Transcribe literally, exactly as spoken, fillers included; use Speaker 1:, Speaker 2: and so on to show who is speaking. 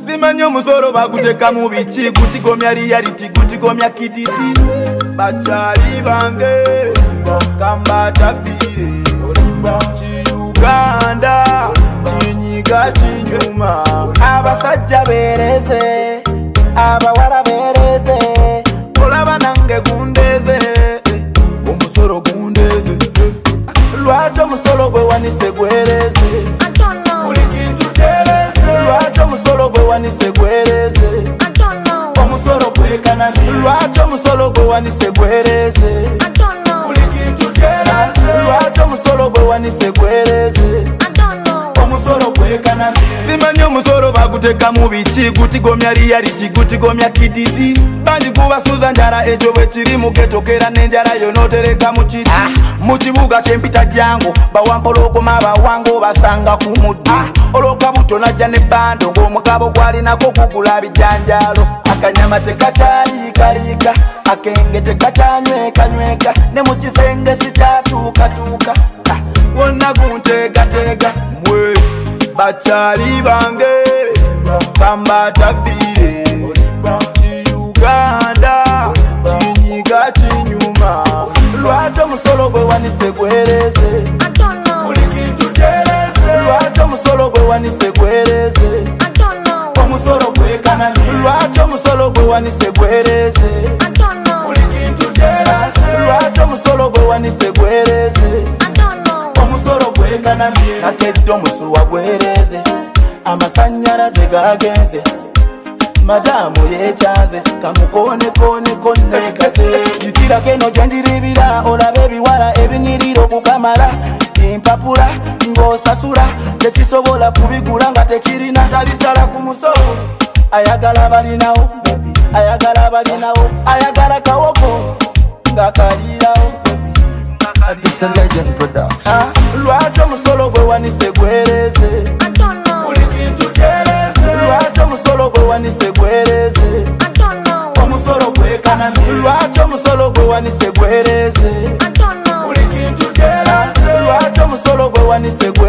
Speaker 1: Simanyo musoro baguteka mu biki gutigomya reality gutigomya kididi bachali bange kamba tabire chi Uganda chinyiga chinyuma abasajja bereze abawara bereze olaba nange gundeze omusoro gundeze lwacho musoro gwe wanise gwereze uli kintu kyereze lwacho musoro gwe wanise gwereze omusoro kwekana lwacho musoro gwe wanise gwereze uli kintu kyereze lwacho musoro gwe wanise gwereze omusoro kwekana simanyo musoro baguteka mu biki gutigomya reality gutigomya kididi banji kubasuza njara ejo bwe kiri mu getokera nenjara yo notereka mu kiti ah. mu kibuga kyempita jango bawampolo goma bawango basanga ku muddi ah. oloka buto najja ne bando ng'omugabo gwali nako kugula bijanjalo akanyama tekachali kalika akenge tekachanyweka nyweka ne mu kisenge sikyatuuka tuuka ah. wonna guntega tega mwe bachali bange kamba tabire chi Uganda chinyiga chinyuma lwacho musolo gwe wanise gwereze uli kintu kyereze lwacho musolo gwe wanise gwereze omusoro kwekana lwacho musolo gwe wanise gwereze uli kintu kyereze lwacho musolo gwe wanise gwereze omusoro kwekana akeddo musuwa gwereze amasanyalaze gagenze madamu yechanze kamukone kone kone kaze yitira keno jandiribira olabe biwala ebinyiriro kukamala impapula ngosasura tekisobola kubigula nga tekirina talisala ku musoro ayagala balinawo ayagala balinawo ayagala kawoko ngakalirawo
Speaker 2: It's a legend production.
Speaker 1: ah lwacho musolo gwe wanise gwereze uli kintu kyereze lwacho musolo gwe wanise gwereze omusoro kwekana lwacho musolo gwe wanise gwereze uli kintu kyereze lwacho musolo gwe wanise